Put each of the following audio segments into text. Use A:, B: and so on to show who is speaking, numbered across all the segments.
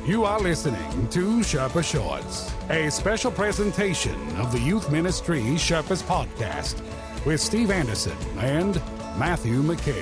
A: You are listening to Sherpa Shorts, a special presentation of the Youth Ministry Sherpas Podcast with Steve Anderson and Matthew McCabe.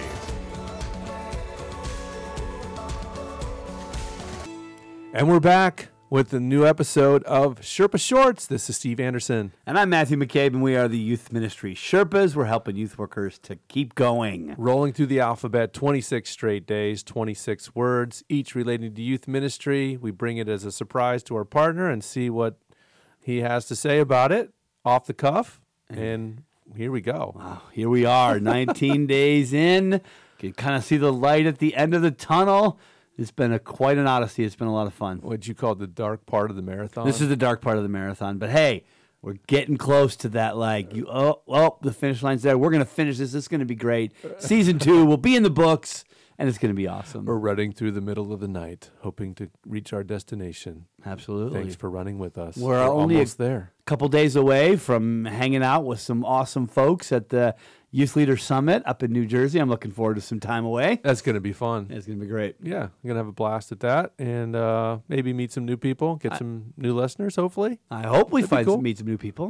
B: And we're back with a new episode of Sherpa Shorts. This is Steve Anderson.
C: And I'm Matthew McCabe, and we are the Youth Ministry Sherpas. We're helping youth workers to keep going.
B: Rolling through the alphabet, 26 straight days, 26 words, each relating to youth ministry. We bring it as a surprise to our partner and see what he has to say about it off the cuff. And here we go.
C: Wow, here we are, 19 days in. You can kind of see the light at the end of the tunnel. It's been quite an odyssey. It's been a lot of fun.
B: What'd you call the dark part of the marathon?
C: This is the dark part of the marathon. But hey, we're getting close to that. The finish line's there. We're going to finish this. This is going to be great. Season 2 will be in the books, and it's going to be awesome.
B: We're running through the middle of the night, hoping to reach our destination.
C: Absolutely.
B: Thanks for running with us.
C: We're only
B: almost there.
C: Couple days away from hanging out with some awesome folks at the Youth Leader Summit up in New Jersey. I'm looking forward to some time away.
B: That's going to be fun.
C: It's going to be great.
B: Yeah, I'm going to have a blast at that and maybe meet some new people, get some new listeners, hopefully.
C: I hope we meet some new people.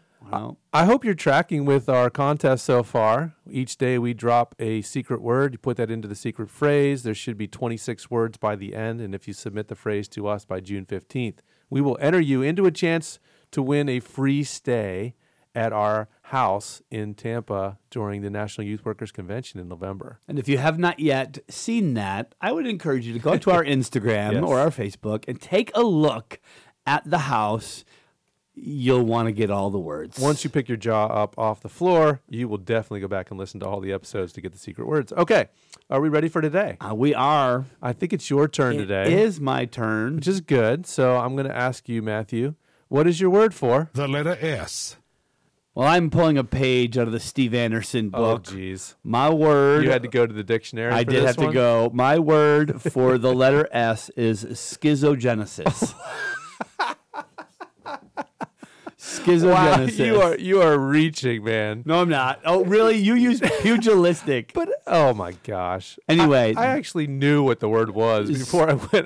B: I hope you're tracking with our contest so far. Each day we drop a secret word. You put that into the secret phrase. There should be 26 words by the end, and if you submit the phrase to us by June 15th, we will enter you into a chance to win a free stay at our house in Tampa during the National Youth Workers Convention in November.
C: And if you have not yet seen that, I would encourage you to go to our Instagram or our Facebook and take a look at the house. You'll want to get all the words.
B: Once you pick your jaw up off the floor, you will definitely go back and listen to all the episodes to get the secret words. Okay, are we ready for today?
C: We are.
B: I think it's your turn today.
C: It is my turn.
B: Which is good. So I'm going to ask you, Matthew, what is your word for?
A: The letter S.
C: Well, I'm pulling a page out of the Steve Anderson book.
B: Oh, geez.
C: My word.
B: You had to go to the dictionary
C: I
B: for
C: did
B: this
C: have
B: one?
C: to go. My word for the letter S is schizogenesis. Schizogenesis.
B: Wow, you are reaching, man.
C: No, I'm not. Oh, really? You used pugilistic.
B: But oh my gosh.
C: Anyway,
B: I actually knew what the word was before I went.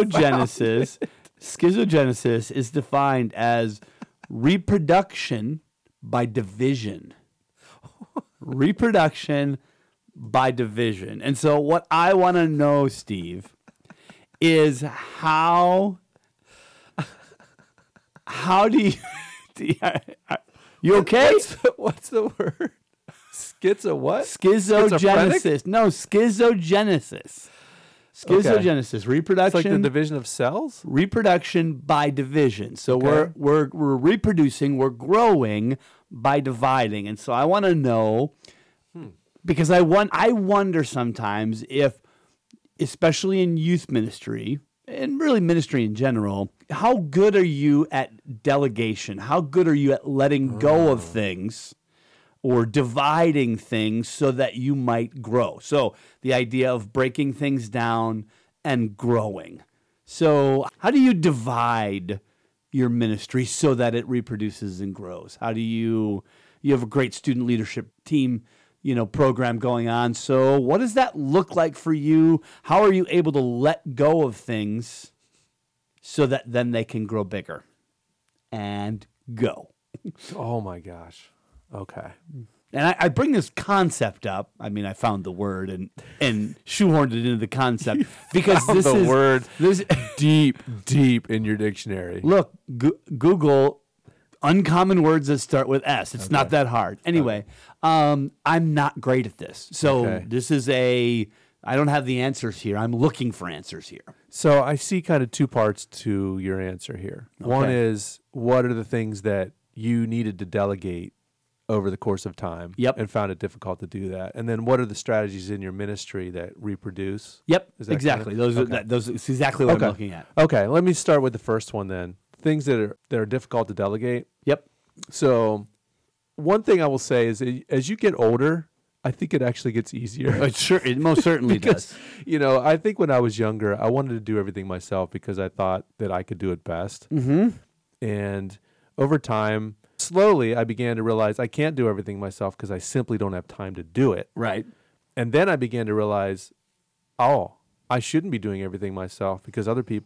C: Schizogenesis is defined as reproduction by division. Reproduction by division. And so what I want to know, Steve, is how do you you okay?
B: What's the word? Schizo what?
C: Schizogenesis. No, schizogenesis. Schizogenesis,
B: Okay.
C: reproduction.
B: It's like the division of cells?
C: Reproduction by division. So
B: Okay.
C: we're reproducing, we're growing by dividing. And so I want to know, because I wonder sometimes if, especially in youth ministry, and really ministry in general, how good are you at delegation? How good are you at letting go of things or dividing things so that you might grow? So the idea of breaking things down and growing. So how do you divide your ministry so that it reproduces and grows? How do you have a great student leadership team, program going on. So what does that look like for you? How are you able to let go of things so that then they can grow bigger and go?
B: Oh my gosh. Okay.
C: And I bring this concept up. I mean, I found the word and shoehorned it into the concept because this is
B: word deep in your dictionary.
C: Look, Google uncommon words that start with S. It's not that hard. Anyway, I'm not great at this. So this is I don't have the answers here. I'm looking for answers here.
B: So I see kind of two parts to your answer here.
C: Okay.
B: One is, what are the things that you needed to delegate over the course of time and found it difficult to do that? And then what are the strategies in your ministry that reproduce?
C: Yep,
B: Is that
C: exactly.
B: kind of-
C: Those is exactly what I'm looking at.
B: Okay, let me start with the first one then. Things that are difficult to delegate.
C: Yep.
B: So one thing I will say is, as you get older, I think it actually gets easier.
C: It most certainly does.
B: I think when I was younger, I wanted to do everything myself because I thought that I could do it best.
C: Mm-hmm.
B: And over time, slowly, I began to realize I can't do everything myself because I simply don't have time to do it.
C: Right.
B: And then I began to realize, I shouldn't be doing everything myself because other people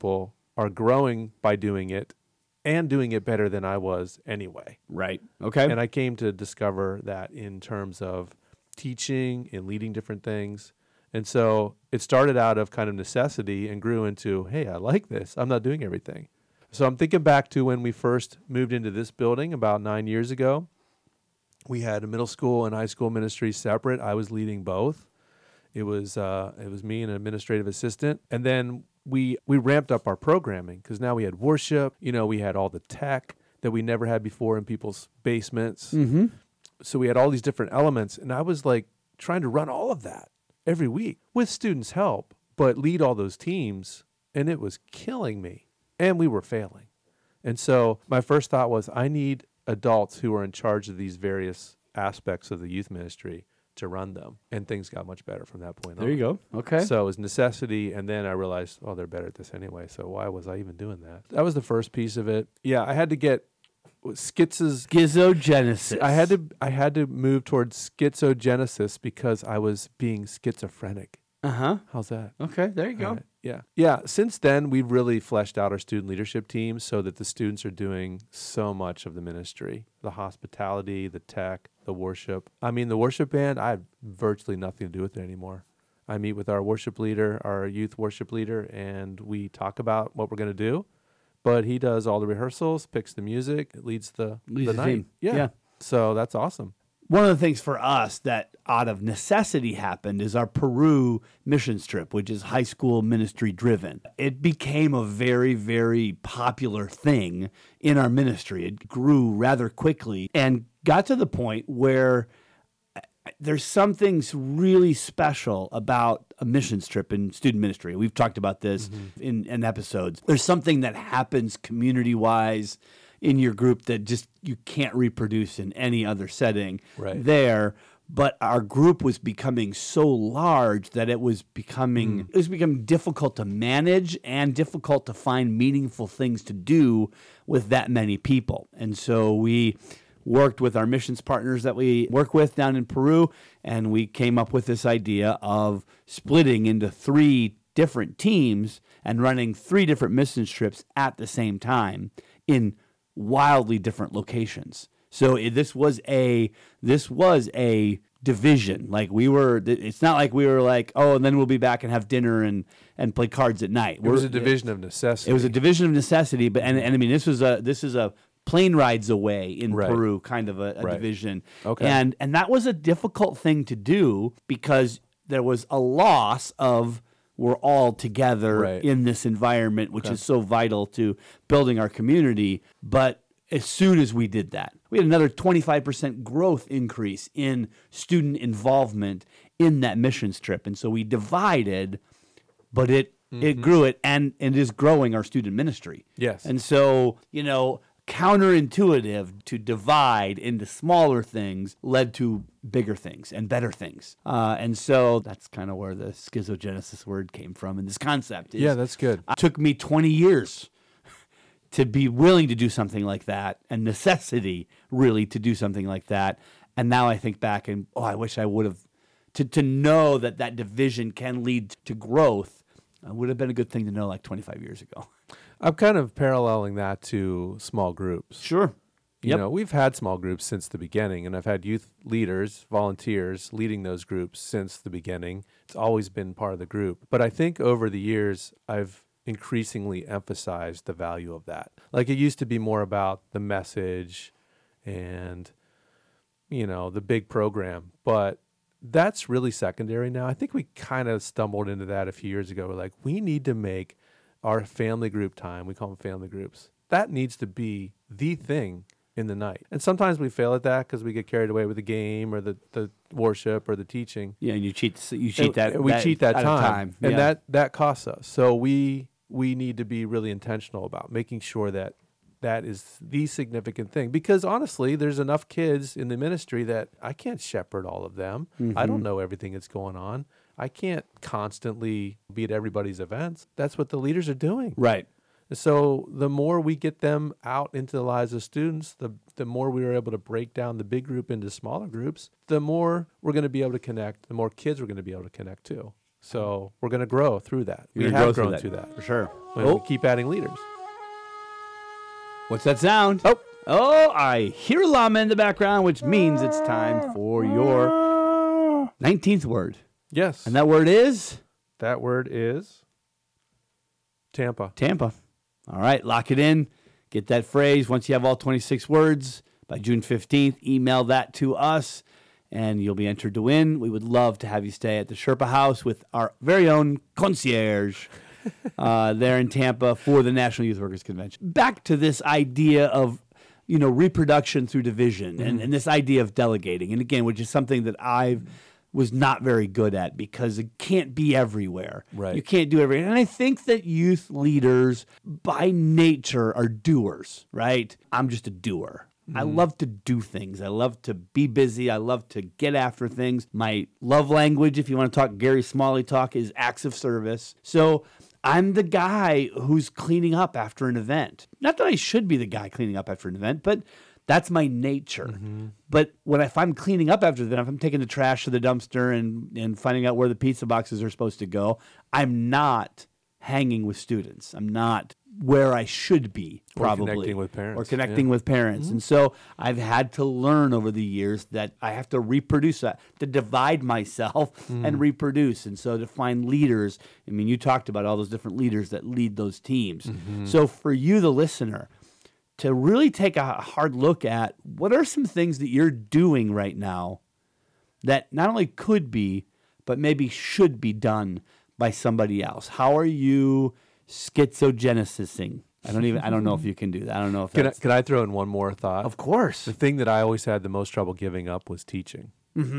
B: are growing by doing it and doing it better than I was anyway.
C: Right. Okay.
B: And I came to discover that in terms of teaching and leading different things. And so it started out of kind of necessity and grew into, hey, I like this. I'm not doing everything. So I'm thinking back to when we first moved into this building about 9 years ago. We had a middle school and high school ministry separate. I was leading both. It was me and an administrative assistant. And then we ramped up our programming because now we had worship. We had all the tech that we never had before in people's basements.
C: Mm-hmm.
B: So we had all these different elements. And I was like trying to run all of that every week with students' help, but lead all those teams. And it was killing me. And we were failing. And so my first thought was, I need adults who are in charge of these various aspects of the youth ministry to run them. And things got much better from that point on.
C: There you go. Okay.
B: So it was necessity. And then I realized, oh, they're better at this anyway. So why was I even doing that? That was the first piece of it. Yeah, I had to get
C: schizogenesis.
B: I had to move towards schizogenesis because I was being schizophrenic.
C: Uh-huh.
B: How's that?
C: Okay, there you go.
B: All right. Yeah. Yeah. Since then, we've really fleshed out our student leadership team so that the students are doing so much of the ministry, the hospitality, the tech, the worship. I mean, the worship band, I have virtually nothing to do with it anymore. I meet with our worship leader, our youth worship leader, and we talk about what we're going to do. But he does all the rehearsals, picks the music, leads the night.
C: Team. Yeah.
B: So that's awesome.
C: One of the things for us that out of necessity happened is our Peru missions trip, which is high school ministry driven. It became a very, very popular thing in our ministry. It grew rather quickly and got to the point where there's something really special about a missions trip in student ministry. We've talked about this in episodes. There's something that happens community-wise in your group that just you can't reproduce in any other setting there. But our group was becoming so large that it was becoming difficult to manage and difficult to find meaningful things to do with that many people. And so we worked with our missions partners that we work with down in Peru, and we came up with this idea of splitting into 3 different teams and running 3 different missions trips at the same time in wildly different locations. So this was a division. It's not like we were like, oh, and then we'll be back and have dinner and play cards at night.
B: It was a division of necessity.
C: It was a division of necessity, but and I mean this is a plane rides away in Peru kind of a division.
B: Okay.
C: And that was a difficult thing to do because there was a loss of we're all together in this environment, which is so vital to building our community. But as soon as we did that, we had another 25% growth increase in student involvement in that missions trip. And so we divided, but it grew it, and it is growing our student ministry.
B: Yes.
C: And so, counterintuitive to divide into smaller things led to bigger things and better things. And so that's kind of where the schizogenesis word came from. And this concept is,
B: that's good.
C: It took me 20 years to be willing to do something like that, and necessity really to do something like that. And now I think back and, I wish I would have, to know that division can lead to growth would have been a good thing to know like 25 years ago.
B: I'm kind of paralleling that to small groups.
C: Sure.
B: We've had small groups since the beginning, and I've had youth leaders, volunteers leading those groups since the beginning. It's always been part of the group. But I think over the years, I've increasingly emphasized the value of that. Like it used to be more about the message and, the big program, but that's really secondary now. I think we kind of stumbled into that a few years ago. We're like, we need to make our family group time, we call them family groups, that needs to be the thing in the night. And sometimes we fail at that because we get carried away with the game or the worship or the teaching.
C: Yeah, and you cheat
B: cheat
C: that
B: time.
C: Yeah.
B: And that costs us. So we need to be really intentional about making sure that is the significant thing. Because honestly, there's enough kids in the ministry that I can't shepherd all of them.
C: Mm-hmm.
B: I don't know everything that's going on. I can't constantly be at everybody's events. That's what the leaders are doing.
C: Right.
B: So the more we get them out into the lives of students, the more we are able to break down the big group into smaller groups, the more we're going to be able to connect, the more kids we're going to be able to connect to. So we're going to grow through that. We
C: You're
B: have
C: gonna
B: grown
C: grow
B: through that.
C: for sure.
B: And we keep adding leaders.
C: What's that sound? Oh, I hear llama in the background, which means it's time for your 19th word.
B: Yes.
C: And that word is?
B: That word is Tampa.
C: Tampa. All right, lock it in. Get that phrase. Once you have all 26 words, by June 15th, email that to us, and you'll be entered to win. We would love to have you stay at the Sherpa House with our very own concierge there in Tampa for the National Youth Workers Convention. Back to this idea of, reproduction through division and this idea of delegating. And again, which is something that I was not very good at because it can't be everywhere.
B: Right.
C: You can't do everything. And I think that youth leaders by nature are doers, right? I'm just a doer. I love to do things. I love to be busy. I love to get after things. My love language, if you want to talk Gary Smalley talk, is acts of service. So I'm the guy who's cleaning up after an event. Not that I should be the guy cleaning up after an event, but that's my nature. But if I'm cleaning up after the event, if I'm taking the trash to the dumpster and finding out where the pizza boxes are supposed to go, I'm not hanging with students. I'm not where I should be, probably.
B: Or connecting with parents.
C: Or connecting with parents. And so I've had to learn over the years that I have to reproduce that, to divide myself and reproduce. And so to find leaders, you talked about all those different leaders that lead those teams. So for you, the listener, to really take a hard look at what are some things that you're doing right now that not only could be, but maybe should be done by somebody else. How are you schizogenesising? I don't know if you can do that. I don't know if
B: Can I throw in one more thought?
C: Of course.
B: The thing that I always had the most trouble giving up was teaching.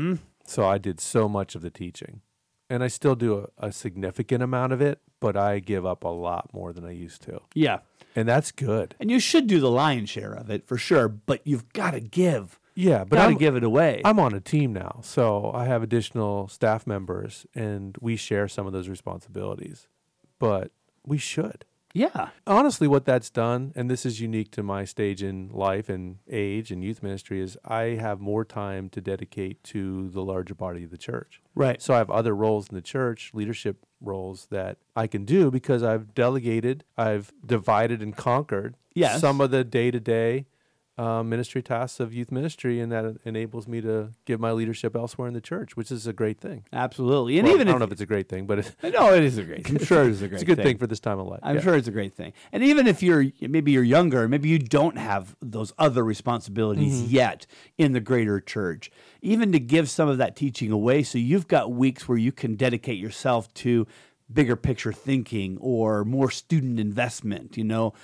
B: So I did so much of the teaching. And I still do a significant amount of it, but I give up a lot more than I used to.
C: Yeah.
B: And that's good.
C: And you should do the lion's share of it for sure, but you've got to give.
B: Yeah, but
C: Got to give it away.
B: I'm on a team now, so I have additional staff members, and we share some of those responsibilities. But we should.
C: Yeah.
B: Honestly, what that's done, and this is unique to my stage in life and age and youth ministry, is I have more time to dedicate to the larger body of the church.
C: Right.
B: So I have other roles in the church, leadership roles that I can do because I've delegated, I've divided and conquered some of the day-to-day ministry tasks of youth ministry, and that enables me to give my leadership elsewhere in the church, which is a great thing.
C: Absolutely. And
B: Well,
C: even
B: I don't know if it's a great thing, but
C: no, it is a great thing. I'm sure it is a great
B: it's a good thing for this time of life.
C: I'm sure it's a great thing. And even if you're younger, maybe you don't have those other responsibilities yet in the greater church, even to give some of that teaching away so you've got weeks where you can dedicate yourself to bigger picture thinking or more student investment.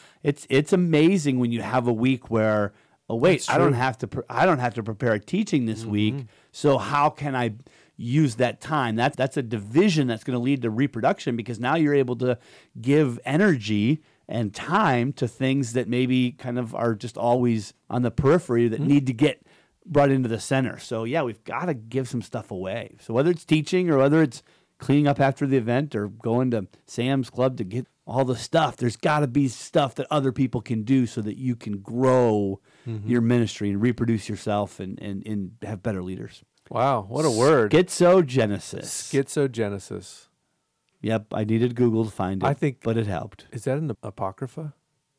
C: It's amazing when you have a week where, oh wait, I don't have to prepare a teaching this week. So how can I use that time? That's a division that's going to lead to reproduction, because now you're able to give energy and time to things that maybe kind of are just always on the periphery that need to get brought into the center. So yeah, we've got to give some stuff away. So whether it's teaching or whether it's cleaning up after the event or going to Sam's Club to get all the stuff, there's got to be stuff that other people can do so that you can grow your ministry and reproduce yourself and have better leaders.
B: Wow, what a word.
C: Schizogenesis.
B: Schizogenesis.
C: Yep, I needed Google to find it, but it helped.
B: Is that in the Apocrypha?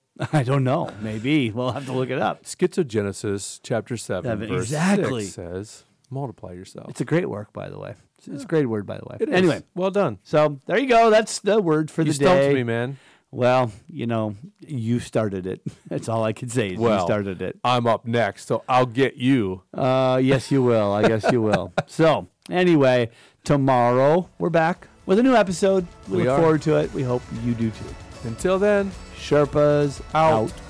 C: I don't know. Maybe. We'll have to look it up.
B: Schizogenesis, chapter 7, verse 6 says, multiply yourself.
C: It's a great work, by the way. It's a great word, by the way.
B: It is.
C: Anyway,
B: well done.
C: So there you go. That's the word for the day.
B: You stumped me, man.
C: Well, you started it. That's all I can say. You started it.
B: I'm up next, so I'll get you.
C: Yes, you will. I guess you will. So anyway, tomorrow we're back with a new episode. We look forward to it. We hope you do too.
B: Until then,
C: Sherpas out.